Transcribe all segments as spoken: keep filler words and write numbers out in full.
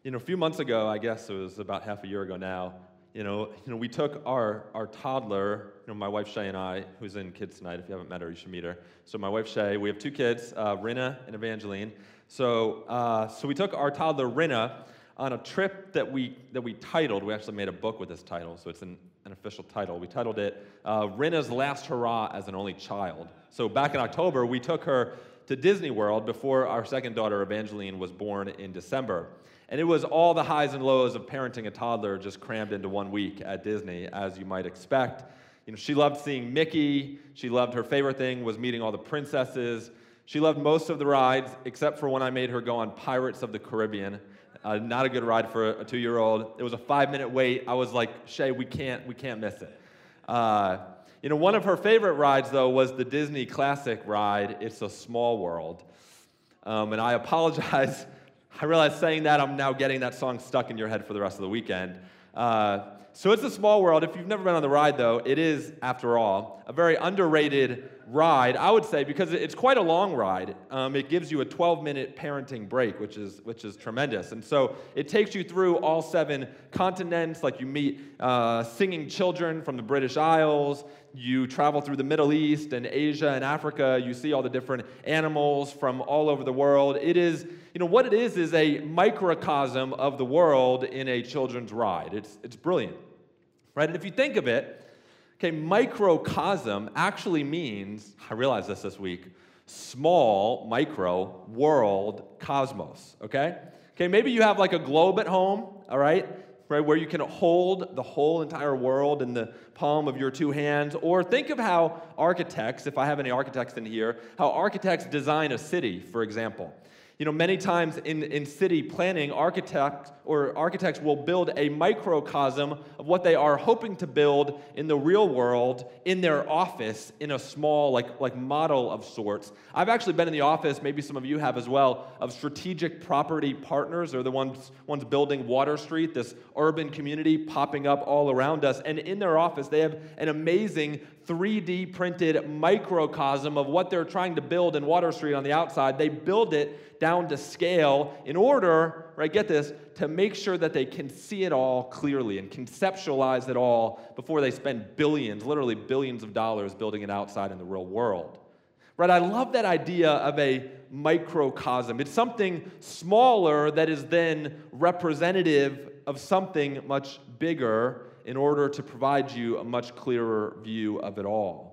You know, a few months ago, I guess it was about half a year ago now, you know, you know, we took our, our toddler, you know, my wife Shay and I, who's in Kids Tonight. If you haven't met her, you should meet her. So my wife Shay, we have two kids, uh, Rinna and Evangeline. So uh, so we took our toddler Rinna on a trip that we that we titled. We actually made a book with this title, so it's an, an official title. We titled it uh, Rinna's Last Hurrah as an Only Child. So back in October, we took her to Disney World before our second daughter Evangeline was born in December. And it was all the highs and lows of parenting a toddler just crammed into one week at Disney, as you might expect. You know, she loved seeing Mickey. She loved, her favorite thing was meeting all the princesses. She loved most of the rides, except for when I made her go on Pirates of the Caribbean. Uh, not a good ride for a two-year-old. It was a five-minute wait. I was like, Shay, we can't, we can't miss it. Uh, you know, one of her favorite rides, though, was the Disney classic ride, It's a Small World. Um, and I apologize. I realize saying that, I'm now getting that song stuck in your head for the rest of the weekend. Uh, so It's a Small World. If you've never been on the ride, though, it is, after all, a very underrated ride, I would say, because it's quite a long ride. Um, it gives you a twelve-minute parenting break, which is which is tremendous. And so it takes you through all seven continents, like you meet uh, singing children from the British Isles, you travel through the Middle East and Asia and Africa, you see all the different animals from all over the world. It is, you know, what it is is a microcosm of the world in a children's ride. It's, it's brilliant, right? And if you think of it, okay, microcosm actually means, I realized this this week, small, micro, world, cosmos, okay? Okay, maybe you have like a globe at home, all right, right, where you can hold the whole entire world in the palm of your two hands, or think of how architects, if I have any architects in here, how architects design a city, for example. You know, many times in, in city planning, architects or architects will build a microcosm of what they are hoping to build in the real world in their office in a small, like, like model of sorts. I've actually been in the office, maybe some of you have as well, of Strategic Property Partners, or the ones, ones building Water Street, this urban community popping up all around us. And in their office, they have an amazing three D printed microcosm of what they're trying to build in Water Street on the outside. They build it down to scale in order, right, get this, to make sure that they can see it all clearly and conceptualize it all before they spend billions, literally billions of dollars building it outside in the real world. Right, I love that idea of a microcosm. It's something smaller that is then representative of something much bigger in order to provide you a much clearer view of it all.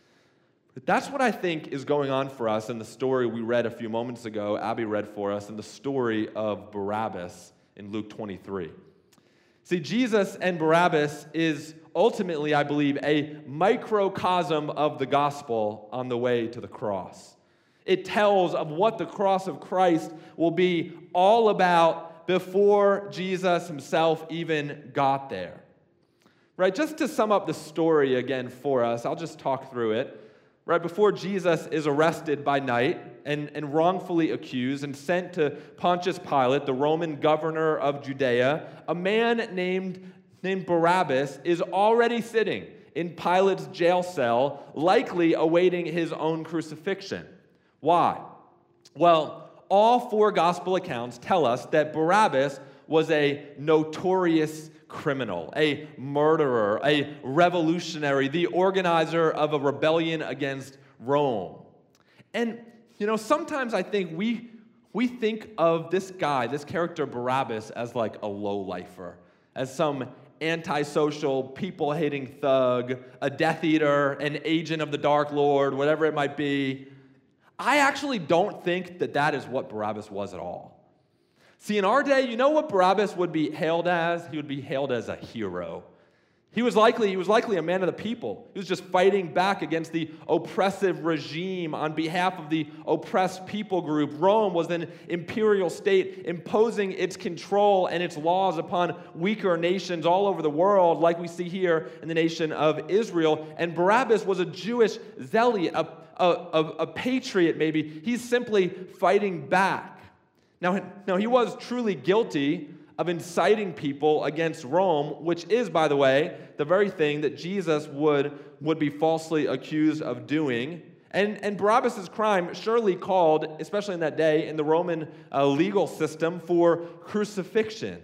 But that's what I think is going on for us in the story we read a few moments ago, Abby read for us, in the story of Barabbas in Luke twenty-three. See, Jesus and Barabbas is ultimately, I believe, a microcosm of the gospel on the way to the cross. It tells of what the cross of Christ will be all about before Jesus himself even got there. Right, just to sum up the story again for us, I'll just talk through it. Right, before Jesus is arrested by night and, and wrongfully accused and sent to Pontius Pilate, the Roman governor of Judea, a man named, named Barabbas is already sitting in Pilate's jail cell, likely awaiting his own crucifixion. Why? Well, all four gospel accounts tell us that Barabbas was a notorious criminal, a murderer, a revolutionary, the organizer of a rebellion against Rome. And, you know, sometimes I think we we think of this guy, this character Barabbas, as like a lowlifer, as some antisocial, people-hating thug, a Death Eater, an agent of the Dark Lord, whatever it might be. I actually don't think that that is what Barabbas was at all. See, in our day, you know what Barabbas would be hailed as? He would be hailed as a hero. He was likely, he was likely a man of the people. He was just fighting back against the oppressive regime on behalf of the oppressed people group. Rome was an imperial state imposing its control and its laws upon weaker nations all over the world, like we see here in the nation of Israel. And Barabbas was a Jewish zealot, a, a, a, a patriot maybe. He's simply fighting back. Now, now, he was truly guilty of inciting people against Rome, which is, by the way, the very thing that Jesus would, would be falsely accused of doing. And, and Barabbas' crime surely called, especially in that day, in the Roman uh, legal system, for crucifixion.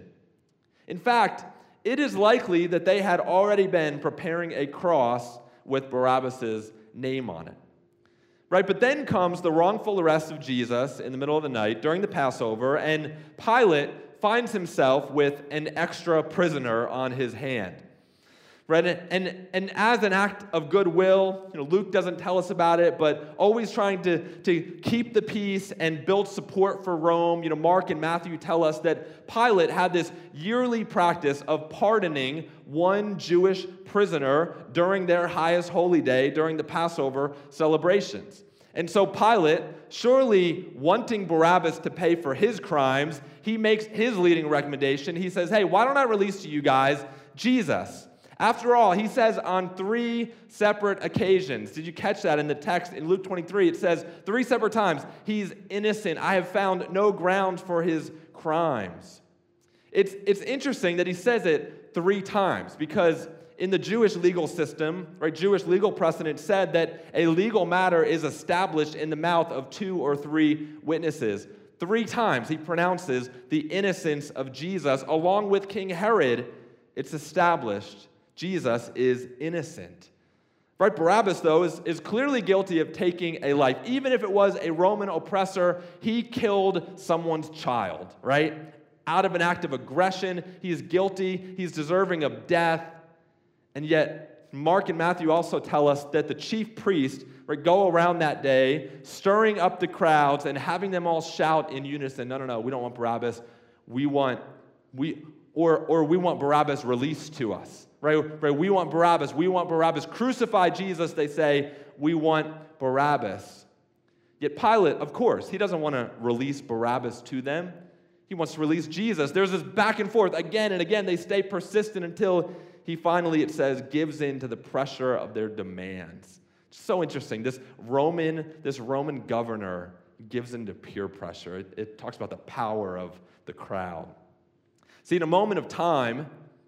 In fact, it is likely that they had already been preparing a cross with Barabbas' name on it. Right, but then comes the wrongful arrest of Jesus in the middle of the night during the Passover, and Pilate finds himself with an extra prisoner on his hand. Right, and, and, and as an act of goodwill, you know, Luke doesn't tell us about it, but always trying to, to keep the peace and build support for Rome. You know, Mark and Matthew tell us that Pilate had this yearly practice of pardoning one Jewish prisoner during their highest holy day, during the Passover celebrations. And so Pilate, surely wanting Barabbas to pay for his crimes, he makes his leading recommendation. He says, hey, why don't I release to you guys Jesus? After all, he says on three separate occasions, did you catch that in the text in Luke twenty-three? It says three separate times, he's innocent. I have found no ground for his crimes. It's, it's interesting that he says it three times because in the Jewish legal system, right, Jewish legal precedent said that a legal matter is established in the mouth of two or three witnesses. Three times he pronounces the innocence of Jesus. Along with King Herod, it's established Jesus is innocent. Right? Barabbas, though, is, is clearly guilty of taking a life. Even if it was a Roman oppressor, he killed someone's child, right? Out of an act of aggression, he is guilty, he's deserving of death. And yet, Mark and Matthew also tell us that the chief priest would go around that day, stirring up the crowds and having them all shout in unison, no, no, no, we don't want Barabbas. We want, we, or, or we want Barabbas released to us. Right, right? We want Barabbas. We want Barabbas. Crucify Jesus, they say. We want Barabbas. Yet Pilate, of course, he doesn't want to release Barabbas to them. He wants to release Jesus. There's this back and forth again and again. They stay persistent until he finally, it says, gives in to the pressure of their demands. It's so interesting. This Roman, this Roman governor gives in to peer pressure. It, it talks about the power of the crowd. See, in a moment of time,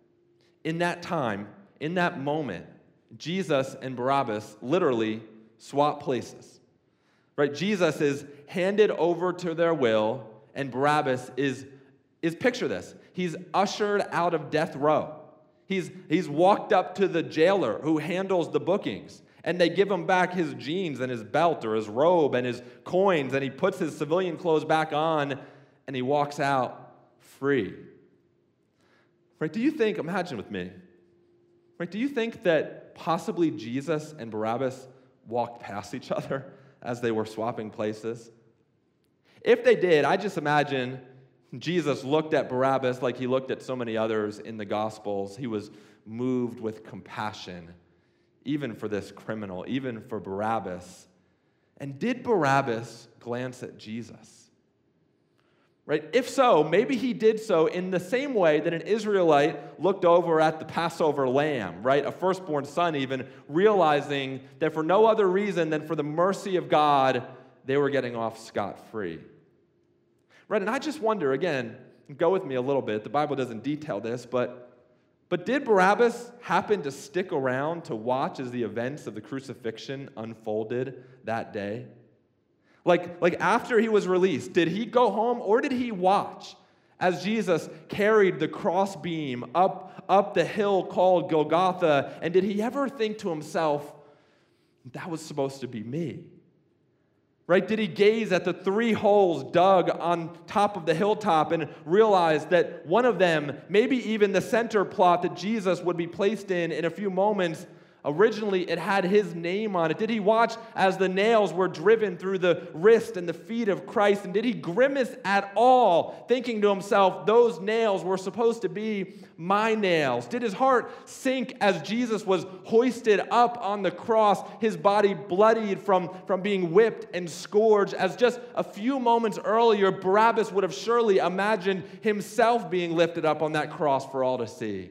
In that time, in that moment, Jesus and Barabbas literally swap places. Right? Jesus is handed over to their will, and Barabbas is, is picture this, he's ushered out of death row. He's, he's walked up to the jailer who handles the bookings, and they give him back his jeans and his belt or his robe and his coins, and he puts his civilian clothes back on, and he walks out free. Right, do you think, imagine with me, right, do you think that possibly Jesus and Barabbas walked past each other as they were swapping places? If they did, I just imagine Jesus looked at Barabbas like he looked at so many others in the Gospels. He was moved with compassion, even for this criminal, even for Barabbas. And did Barabbas glance at Jesus? Right? If so, maybe he did so in the same way that an Israelite looked over at the Passover lamb, right? A firstborn son even, realizing that for no other reason than for the mercy of God, they were getting off scot-free. Right? And I just wonder, again, go with me a little bit. The Bible doesn't detail this, but, but did Barabbas happen to stick around to watch as the events of the crucifixion unfolded that day? Like, like after he was released, did he go home or did he watch as Jesus carried the crossbeam up, up the hill called Golgotha? And did he ever think to himself, that was supposed to be me? Right? Did he gaze at the three holes dug on top of the hilltop and realize that one of them, maybe even the center plot that Jesus would be placed in in a few moments, originally, it had his name on it? Did he watch as the nails were driven through the wrist and the feet of Christ? And did he grimace at all, thinking to himself, those nails were supposed to be my nails? Did his heart sink as Jesus was hoisted up on the cross, his body bloodied from, from being whipped and scourged, as just a few moments earlier, Barabbas would have surely imagined himself being lifted up on that cross for all to see?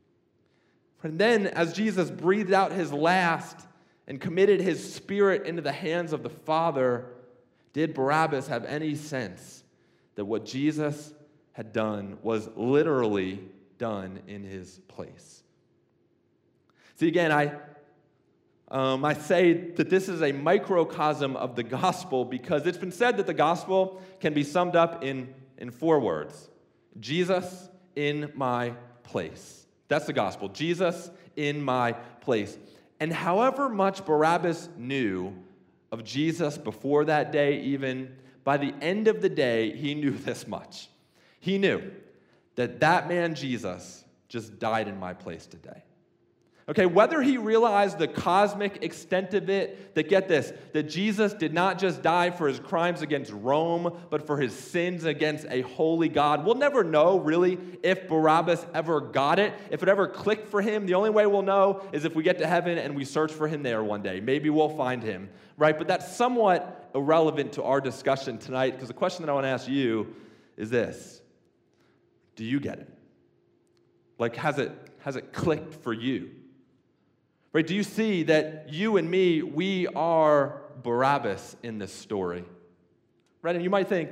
And then, as Jesus breathed out his last and committed his spirit into the hands of the Father, did Barabbas have any sense that what Jesus had done was literally done in his place? See, again, I, Um, I say that this is a microcosm of the gospel because it's been said that the gospel can be summed up in, in four words. Jesus in my place. That's the gospel. Jesus in my place. And however much Barabbas knew of Jesus before that day, even by the end of the day, he knew this much. He knew that that man Jesus just died in my place today. Okay, whether he realized the cosmic extent of it, that get this, that Jesus did not just die for his crimes against Rome, but for his sins against a holy God. We'll never know, really, if Barabbas ever got it, if it ever clicked for him. The only way we'll know is if we get to heaven and we search for him there one day. Maybe we'll find him, right? But that's somewhat irrelevant to our discussion tonight, because the question that I want to ask you is this. Do you get it? Like, has it, has it clicked for you? Right, do you see that you and me, we are Barabbas in this story? Right, and you might think,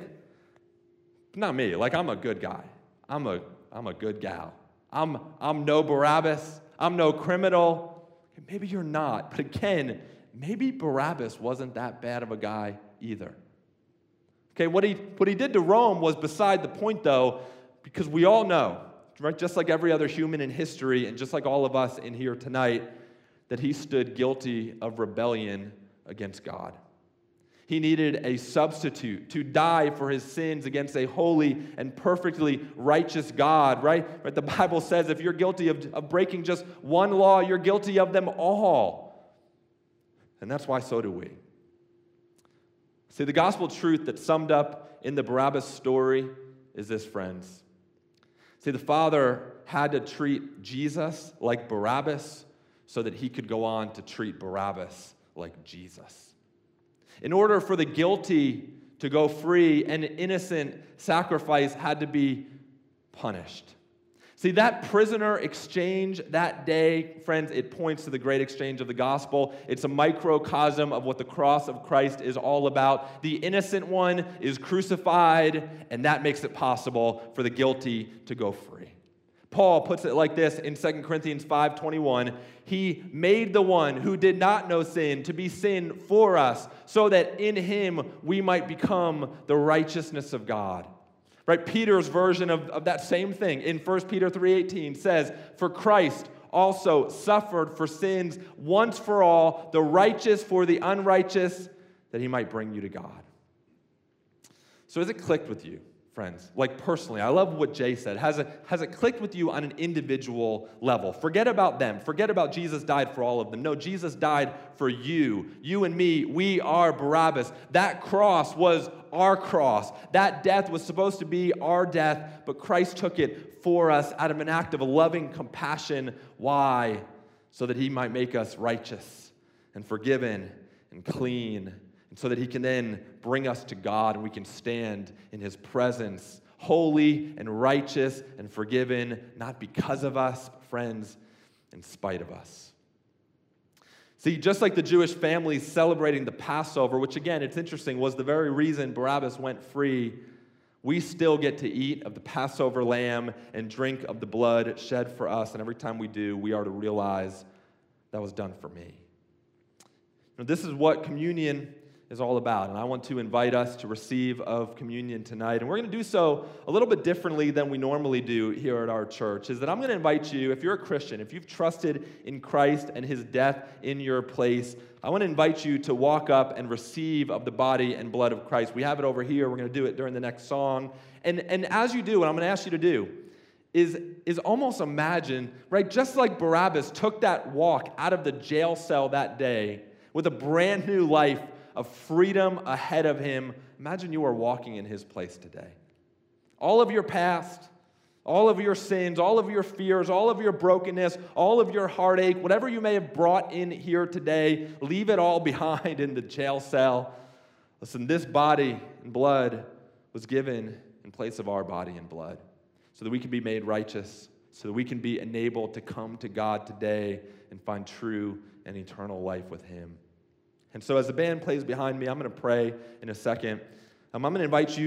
not me, like I'm a good guy. I'm a, I'm a good gal. I'm, I'm no Barabbas. I'm no criminal. Maybe you're not, but again, maybe Barabbas wasn't that bad of a guy either. Okay, what he, what he did to Rome was beside the point though, because we all know, right, just like every other human in history and just like all of us in here tonight, that he stood guilty of rebellion against God. He needed a substitute to die for his sins against a holy and perfectly righteous God, right? right? The Bible says if you're guilty of, of breaking just one law, you're guilty of them all. And that's why so do we. See, the gospel truth that's summed up in the Barabbas story is this, friends. See, the Father had to treat Jesus like Barabbas so that he could go on to treat Barabbas like Jesus. In order for the guilty to go free, an innocent sacrifice had to be punished. See, that prisoner exchange that day, friends, it points to the great exchange of the gospel. It's a microcosm of what the cross of Christ is all about. The innocent one is crucified, and that makes it possible for the guilty to go free. Paul puts it like this in Second Corinthians five twenty-one. He made the one who did not know sin to be sin for us, so that in him we might become the righteousness of God. Right? Peter's version of, of that same thing in First Peter three eighteen says, "For Christ also suffered for sins once for all, the righteous for the unrighteous, that he might bring you to God." So has it clicked with you, friends? Like personally, I love what Jay said. Has it, has it clicked with you on an individual level? Forget about them. Forget about Jesus died for all of them. No, Jesus died for you. You and me, we are Barabbas. That cross was our cross. That death was supposed to be our death, but Christ took it for us out of an act of loving compassion. Why? So that he might make us righteous and forgiven and clean, and so that he can then bring us to God and we can stand in his presence, holy and righteous and forgiven, not because of us, but friends, in spite of us. See, just like the Jewish families celebrating the Passover, which again, it's interesting, was the very reason Barabbas went free, we still get to eat of the Passover lamb and drink of the blood shed for us, and every time we do, we are to realize that was done for me. Now, this is what communion is all about, and I want to invite us to receive of communion tonight, and we're going to do so a little bit differently than we normally do here at our church, is that I'm going to invite you, if you're a Christian, if you've trusted in Christ and his death in your place, I want to invite you to walk up and receive of the body and blood of Christ. We have it over here. We're going to do it during the next song, and, and as you do, what I'm going to ask you to do is, is almost imagine, right, just like Barabbas took that walk out of the jail cell that day with a brand new life of freedom ahead of him. Imagine you are walking in his place today. All of your past, all of your sins, all of your fears, all of your brokenness, all of your heartache, whatever you may have brought in here today, leave it all behind in the jail cell. Listen, this body and blood was given in place of our body and blood so that we can be made righteous, so that we can be enabled to come to God today and find true and eternal life with him. And so as the band plays behind me, I'm going to pray in a second. Um, I'm going to invite you,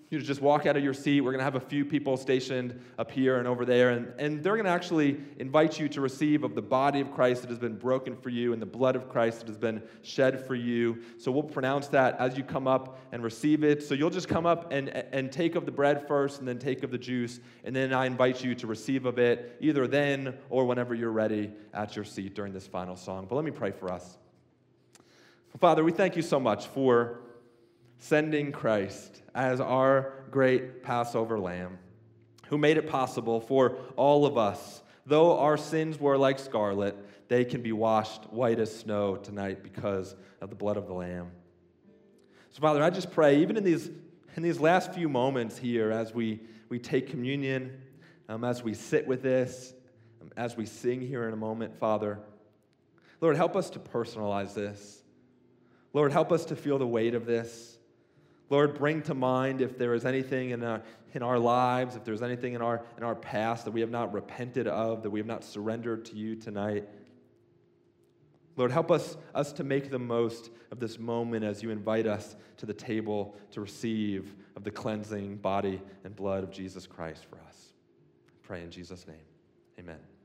you to just walk out of your seat. We're going to have a few people stationed up here and over there, and, and they're going to actually invite you to receive of the body of Christ that has been broken for you and the blood of Christ that has been shed for you. So we'll pronounce that as you come up and receive it. So you'll just come up and, and take of the bread first and then take of the juice, and then I invite you to receive of it either then or whenever you're ready at your seat during this final song. But let me pray for us. Father, we thank you so much for sending Christ as our great Passover lamb, who made it possible for all of us, though our sins were like scarlet, they can be washed white as snow tonight because of the blood of the Lamb. So, Father, I just pray, even in these in these last few moments here, as we, we take communion, um, as we sit with this, um, as we sing here in a moment, Father, Lord, help us to personalize this. Lord, help us to feel the weight of this. Lord, bring to mind if there is anything in our, in our lives, if there's anything in our, in our past that we have not repented of, that we have not surrendered to you tonight. Lord, help us, us to make the most of this moment as you invite us to the table to receive of the cleansing body and blood of Jesus Christ for us. I pray in Jesus' name, amen.